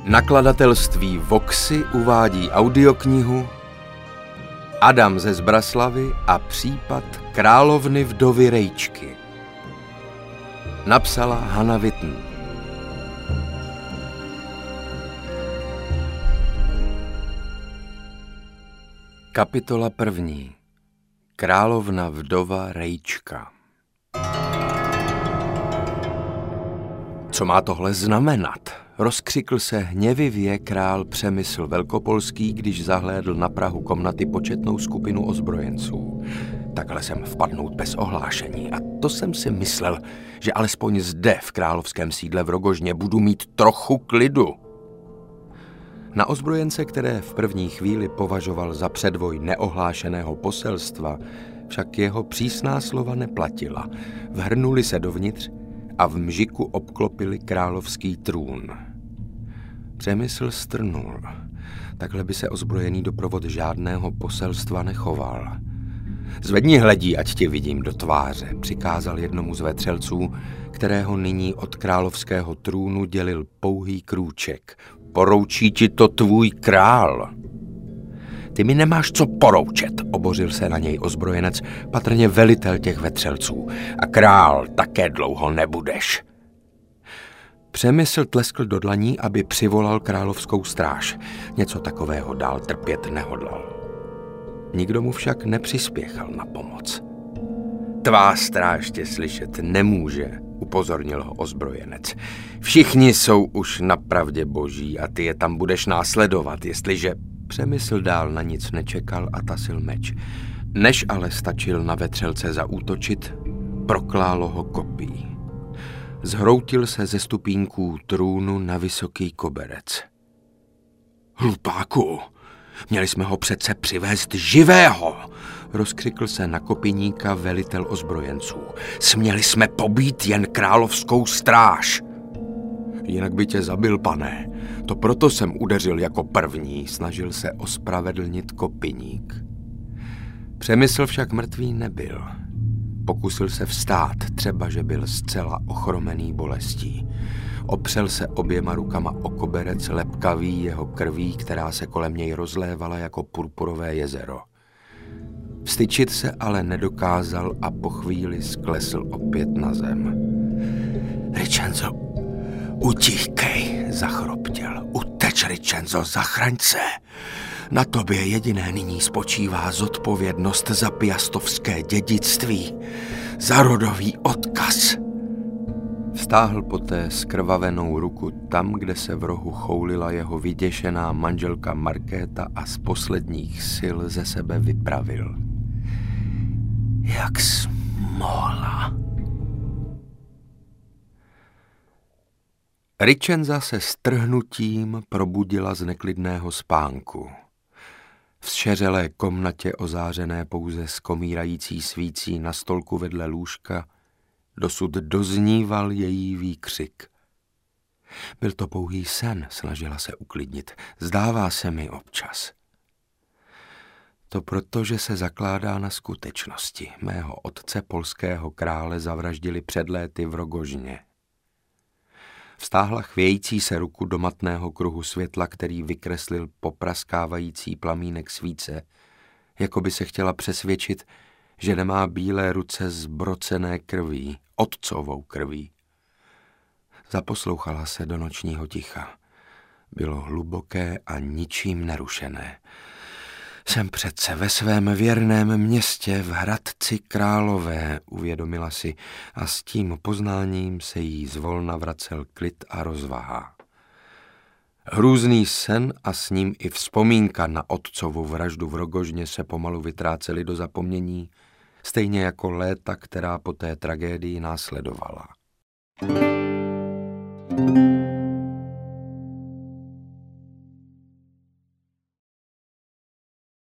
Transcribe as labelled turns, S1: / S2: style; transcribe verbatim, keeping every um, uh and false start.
S1: Nakladatelství Voxy uvádí audioknihu Adam ze Zbraslavy a případ královny vdovy Rejčky. Napsala Hannah Witten. Kapitola první. Královna vdova Rejčka. Co má tohle znamenat? Rozkřikl se hněvivě král Přemysl Velkopolský, když zahlédl na prahu komnaty početnou skupinu ozbrojenců. Takhle jsem vpadnout bez ohlášení a to jsem si myslel, že alespoň zde v královském sídle v Rogožně budu mít trochu klidu. Na ozbrojence, které v první chvíli považoval za předvoj neohlášeného poselstva, však jeho přísná slova neplatila. Vhrnuli se dovnitř a v mžiku obklopili královský trůn. Přemysl strnul. Takhle by se ozbrojený doprovod žádného poselstva nechoval. Zvedni hledí, ať tě vidím do tváře, přikázal jednomu z vetřelců, kterého nyní od královského trůnu dělil pouhý krůček. Poroučí ti to tvůj král. Ty mi nemáš co poroučet, obořil se na něj ozbrojenec, patrně velitel těch vetřelců. A král také dlouho nebudeš. Přemysl tleskl do dlaní, aby přivolal královskou stráž. Něco takového dál trpět nehodlal. Nikdo mu však nepřispěchal na pomoc. Tvá stráž tě slyšet nemůže, upozornil ho ozbrojenec. Všichni jsou už na pravdě boží a ty je tam budeš následovat, jestliže... Přemysl dál na nic nečekal a tasil meč. Než ale stačil na vetřelce zaútočit, proklálo ho kopí. Zhroutil se ze stupínků trůnu na vysoký koberec. Hlupáku, měli jsme ho přece přivést živého, rozkřikl se na kopíníka velitel ozbrojenců. Směli jsme pobít jen královskou stráž. Jinak by tě zabil, pane. To proto jsem udeřil jako první, snažil se ospravedlnit kopiník. Přemysl však mrtvý nebyl. Pokusil se vstát, třeba že byl zcela ochromený bolestí. Opřel se oběma rukama o koberec lepkavý jeho krví, která se kolem něj rozlévala jako purpurové jezero. Vstyčit se ale nedokázal a po chvíli sklesl opět na zem. Ricenzo, utíkej, zachroptěl. Uteč, Ricenzo, zachraň se. Na tobě jediné nyní spočívá zodpovědnost za piastovské dědictví, za rodový odkaz. Vztáhl poté skrvavenou ruku tam, kde se v rohu choulila jeho vyděšená manželka Markéta a z posledních sil ze sebe vypravil. Jak jsi mohla? Ricenza se strhnutím probudila z neklidného spánku. V zšeřelé komnatě ozářené pouze skomírající svící na stolku vedle lůžka dosud dozníval její výkřik. Byl to pouhý sen, snažila se uklidnit. Zdává se mi občas. To proto, že se zakládá na skutečnosti. Mého otce, polského krále, zavraždili před léty v Rogožně. Vztáhla chvějící se ruku do matného kruhu světla, který vykreslil popraskávající plamínek svíce, jako by se chtěla přesvědčit, že nemá bílé ruce zbrocené krví, otcovou krví. Zaposlouchala se do nočního ticha. Bylo hluboké a ničím nerušené. Jsem přece ve svém věrném městě v Hradci Králové, uvědomila si, a s tím poznáním se jí zvolna vracel klid a rozvaha. Hrůzný sen a s ním i vzpomínka na otcovu vraždu v Rogožně se pomalu vytrácely do zapomnění, stejně jako léta, která po té tragédii následovala.